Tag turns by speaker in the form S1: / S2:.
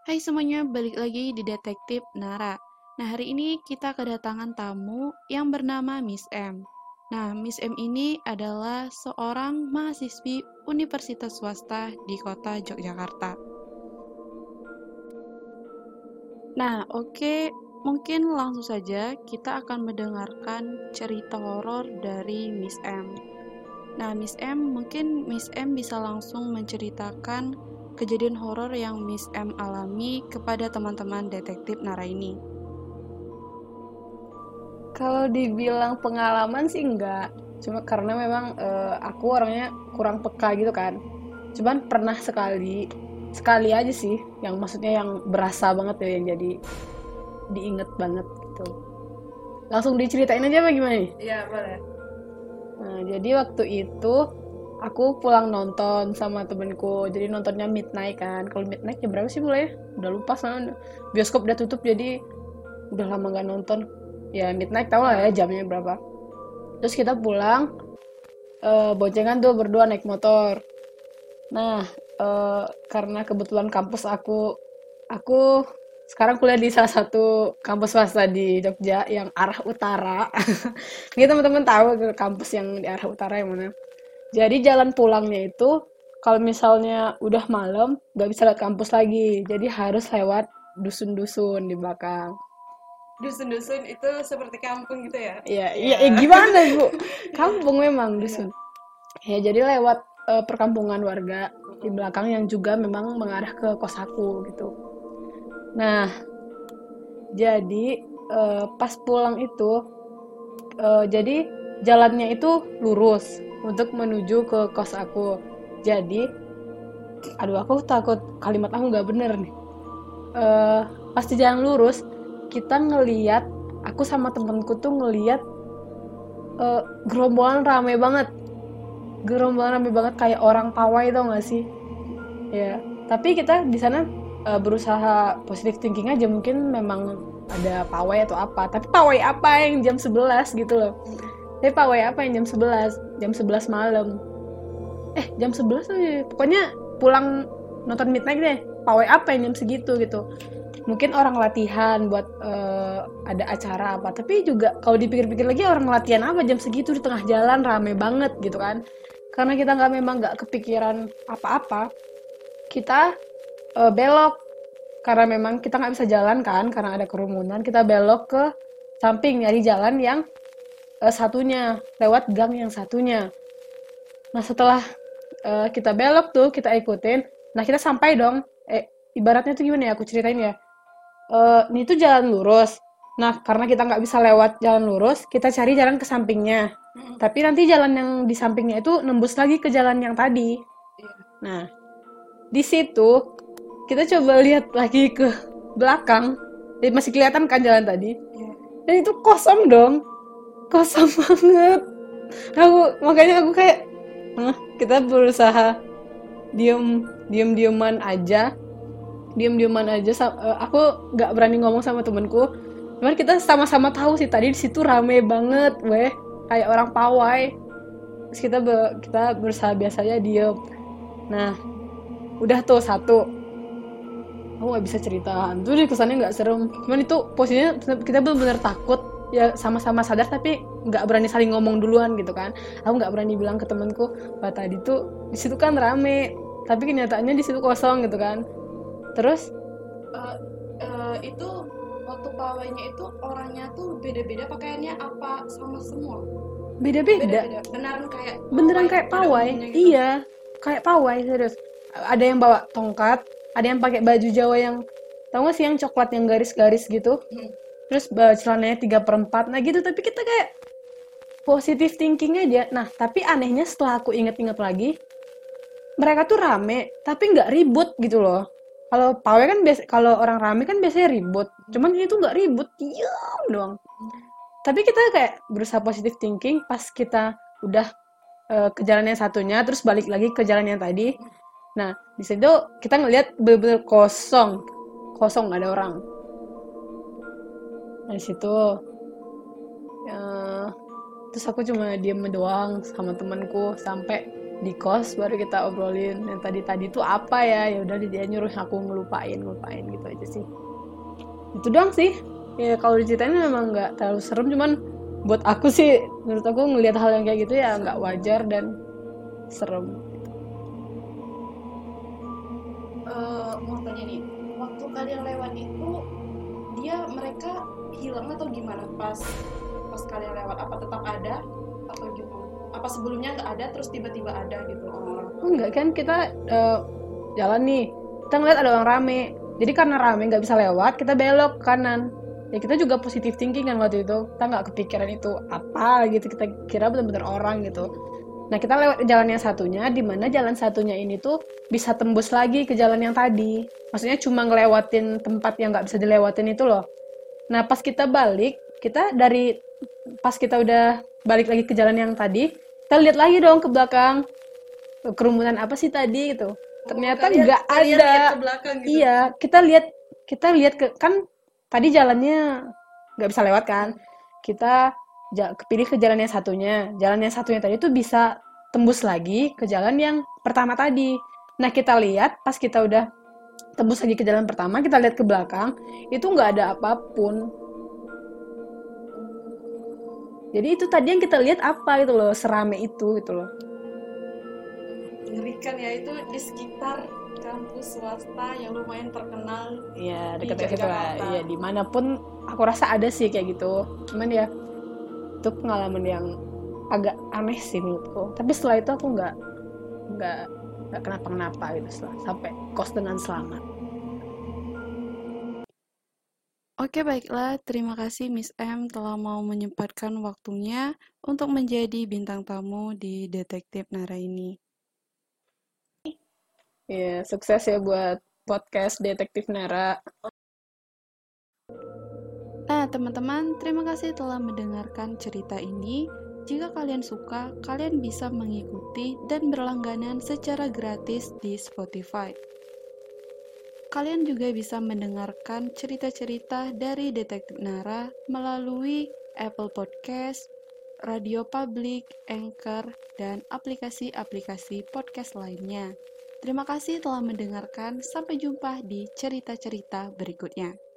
S1: Hai semuanya, balik lagi di Detektif Nara. Nah, hari ini kita kedatangan tamu yang bernama Miss M. Nah, Miss M ini adalah seorang mahasiswi universitas swasta di kota Yogyakarta. Nah, oke, mungkin langsung saja kita akan mendengarkan cerita horor dari Miss M. Nah, Miss M, mungkin Miss M bisa langsung menceritakan kejadian horor yang Miss M alami kepada teman-teman detektif Nara ini.
S2: Kalau dibilang pengalaman sih enggak, cuma karena memang aku orangnya kurang peka gitu kan. Cuman pernah sekali, sekali aja sih, yang maksudnya yang berasa banget ya, yang jadi diinget banget gitu. Langsung diceritain aja apa gimana nih?
S1: Iya, boleh.
S2: Nah, jadi waktu itu aku pulang nonton sama temenku, jadi nontonnya midnight kan. Kalau midnight jam berapa sih mulai? Udah lupa soalnya bioskop udah tutup, jadi udah lama gak nonton. Ya midnight tau lah ya jamnya berapa. Terus kita pulang, boncengan tuh berdua naik motor. Nah, karena kebetulan kampus aku sekarang kuliah di salah satu kampus swasta di Jogja yang arah utara. Gitu teman-teman tahu ke kampus yang di arah utara yang mana. Jadi jalan pulangnya itu kalau misalnya udah malam nggak bisa lihat kampus lagi. Jadi harus lewat dusun-dusun di belakang.
S1: Dusun-dusun itu seperti kampung gitu ya?
S2: Ya,
S1: Iya.
S2: ya gimana Bu? Kampung memang
S1: Iya.
S2: dusun. Ya, jadi lewat perkampungan warga di belakang yang juga memang mengarah ke kos aku gitu. Nah, jadi pas pulang itu, jadi jalannya itu lurus untuk menuju ke kos aku. Jadi, aduh aku takut kalimat aku nggak bener nih. Eh, Pas di jalan lurus, kita ngeliat, aku sama temenku tuh ngeliat gerombolan rame banget. Gerombolan rame banget kayak orang pawai tau gak sih? Ya, tapi kita di sana berusaha positive thinking aja, mungkin memang ada pawai atau apa. Tapi pawai apa yang jam 11 gitu loh. Tapi pawai apa yang jam 11? Jam 11 malam. Jam 11 aja. Pokoknya pulang nonton midnight deh. Pawai apa yang jam segitu gitu. Mungkin orang latihan buat ada acara apa. Tapi juga kalau dipikir-pikir lagi, orang latihan apa jam segitu di tengah jalan rame banget gitu kan. Karena kita memang nggak kepikiran apa-apa, kita belok karena memang kita nggak bisa jalan kan karena ada kerumunan. Kita belok ke samping nyari jalan yang satunya lewat gang yang satunya. Nah, setelah kita belok tuh kita ikutin, nah kita sampai dong. Ibaratnya tuh gimana ya, aku ceritain ya. Ini tuh jalan lurus. Nah, karena kita nggak bisa lewat jalan lurus, kita cari jalan ke sampingnya. Tapi nanti jalan yang di sampingnya itu nembus lagi ke jalan yang tadi. Nah, di situ kita coba lihat lagi ke belakang. Jadi masih kelihatan kan jalan tadi. Dan itu kosong dong. Kosong banget. Makanya aku kayak, kita berusaha diem-dieman aja. Diem-dieman aja. Aku nggak berani ngomong sama temenku. Cuman kita sama-sama tahu sih tadi di situ rame banget, weh. Kayak orang pawai. Terus kita berusaha biasanya diem. Nah, udah tuh satu. Aku nggak bisa cerita hantu deh, kesannya nggak serem. Cuman itu posisinya kita benar-benar takut. Ya sama-sama sadar tapi nggak berani saling ngomong duluan gitu kan. Aku nggak berani bilang ke temanku, "Wah, tadi tuh di situ kan rame, tapi kenyataannya di situ kosong gitu kan." Terus
S1: Itu waktu pawainya itu orangnya tuh beda-beda pakaiannya apa sama semua?
S2: beda-beda.
S1: Beda-beda.
S2: Beneran kayak
S1: Pada
S2: pawai.
S1: umumnya gitu.
S2: Iya, kayak pawai serius. Ada yang bawa tongkat, ada yang pakai baju Jawa yang, tau gak sih yang coklat yang garis-garis gitu. Terus celananya 3/4. Nah gitu, tapi kita kayak positive thinking aja. Nah, tapi anehnya setelah aku inget-inget lagi, mereka tuh rame, tapi nggak ribut gitu loh. Kalau pawai kan biasa, kalau orang rame kan biasanya ribut. Cuman ini tuh nggak ribut, diam doang. Tapi kita kayak berusaha positive thinking pas kita udah ke jalan yang satunya, terus balik lagi ke jalan yang tadi. Nah, di situ kita ngelihat bener-bener kosong, kosong nggak ada orang. Nah, di situ terus aku cuma diem doang sama temanku sampai di kos baru kita obrolin yang tadi tuh apa ya udah dia nyuruh aku ngelupain gitu aja sih. Itu doang sih ya, kalau diceritain memang nggak terlalu serem, cuman buat aku sih, menurut aku ngelihat hal yang kayak gitu ya nggak wajar dan serem.
S1: Mau tanya nih, waktu kalian lewat itu mereka hilang atau gimana pas kalian lewat? Apa tetap ada atau gimana? Apa sebelumnya nggak ada terus tiba-tiba ada gitu orang-orang?
S2: Enggak kan, kita jalan nih, kita ngeliat ada orang rame, jadi karena rame nggak bisa lewat, kita belok ke kanan. Ya kita juga positive thinking kan waktu itu, kita nggak kepikiran itu apa gitu, kita kira benar-benar orang gitu. Nah kita lewat jalan yang satunya, di mana jalan satunya ini tuh bisa tembus lagi ke jalan yang tadi. Maksudnya cuma ngelewatin tempat yang nggak bisa dilewatin itu loh. Nah pas kita balik, pas kita udah balik lagi ke jalan yang tadi, kita lihat lagi dong ke belakang, kerumunan apa sih tadi gitu. Ternyata nggak ada.
S1: Ke belakang, gitu.
S2: Iya, kita lihat kan tadi jalannya nggak bisa lewat kan. Kita kepilih ke jalan yang satunya. Jalan yang satunya tadi tuh bisa tembus lagi ke jalan yang pertama tadi. Nah kita lihat pas kita udah tembus lagi ke jalan pertama, kita lihat ke belakang, itu nggak ada apapun. Jadi itu tadi yang kita lihat apa gitu loh, serame itu gitu loh.
S1: Mengerikan ya, itu di sekitar kampus swasta yang lumayan terkenal.
S2: Iya,
S1: di
S2: dekat-dekat situ lah.
S1: Jakarta.
S2: Iya, dimanapun aku rasa ada sih kayak gitu. Cuman ya itu pengalaman yang agak aneh sih menurutku. Tapi setelah itu aku nggak kenapa-kenapa gitu sampai kos dengan selamat.
S1: Oke, baiklah. Terima kasih Miss M telah mau menyempatkan waktunya untuk menjadi bintang tamu di Detektif Nara ini.
S2: Ya, sukses ya buat podcast Detektif Nara.
S1: Nah, teman-teman, terima kasih telah mendengarkan cerita ini. Jika kalian suka, kalian bisa mengikuti dan berlangganan secara gratis di Spotify. Kalian juga bisa mendengarkan cerita-cerita dari Detektif Nara melalui Apple Podcast, Radio Public, Anchor, dan aplikasi-aplikasi podcast lainnya. Terima kasih telah mendengarkan. Sampai jumpa di cerita-cerita berikutnya.